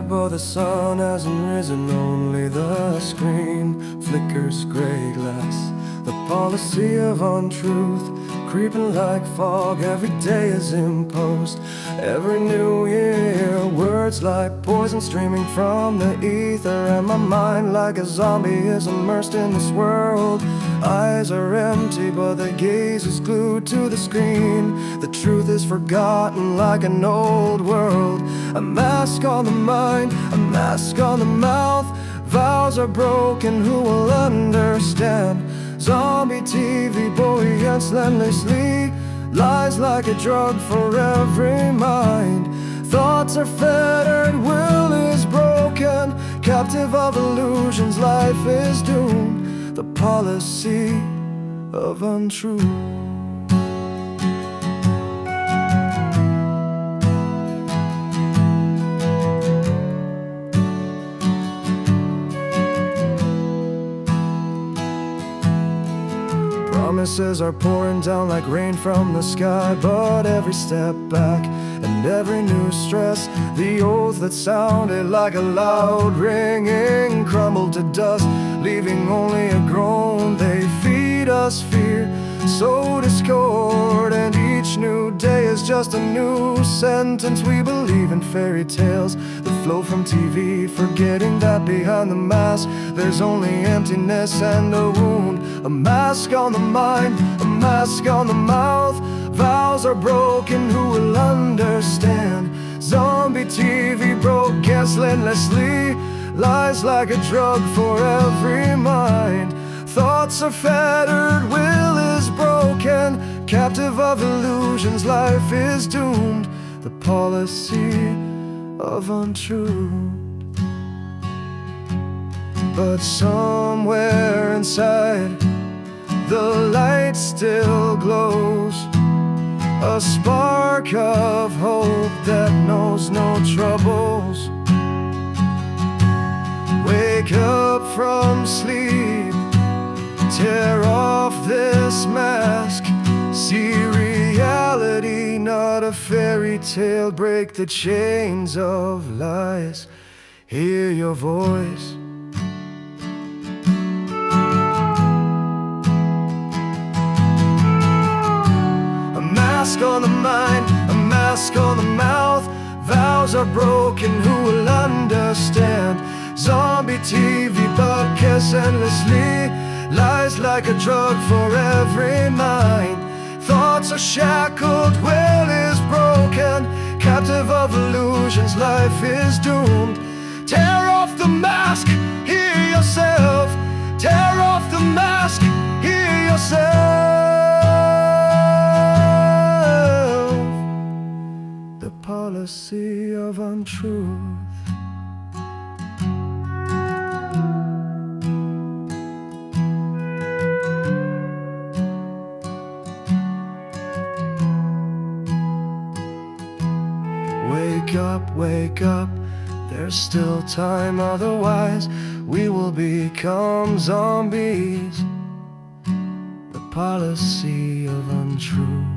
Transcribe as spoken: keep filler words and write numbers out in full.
but the sun hasn't risen. Only the screen flickers gray glass. The policy of untruth creeping like fog. Every day is imposed, every new year. Words like poison streaming from the ether, and my mind like a zombie is immersed in this world. Eyes are empty, but the gaze is glued to the screen. The truth is forgotten like an old world. A mask on the mind, a mask on the mouth. Vows are broken, who will understand? Zombie T V buoyants endlessly. Lies like a drug for every mind. Thoughts are fettered, will is broken. Captive of illusions, life is doomed. The policy of untruth. Promises are pouring down like rain from the sky, but every step back and every new stress, the oath that sounded like a loud ringing, crumbled to dust, leaving only a groan. They feed us fear, sow discord, and each new day is just a new sentence. We believe in fairy tales that flow from T V, forgetting that behind the mask there's only emptiness and a wound. A mask on the mind, a mask on the mouth. Vows are broken, who will understand? Zombie T V broadcasts endlessly. Lies like a drug for every mind. Thoughts are fettered, will is broken. Captive of illusions, life is doomed. The policy of untruth. But somewhere inside, the light still glows. A spark of hope that knows no troubles. Wake up from sleep, tear off this mask. See reality, not a fairy tale. Break the chains of lies. Hear your voice. A mask on the mind, a mask on the mouth. Vows are broken, who will understand? Zombie T V broadcasts endlessly. Lies like a drug for every mind. Thoughts are shackled, will is broken. Captive of illusions, life is doomed. Tear off the mask, hear yourself. Tear off the mask, hear yourself. The policy of untruth. Wake up, wake up, there's still time, otherwise we will become zombies. The policy of untruth.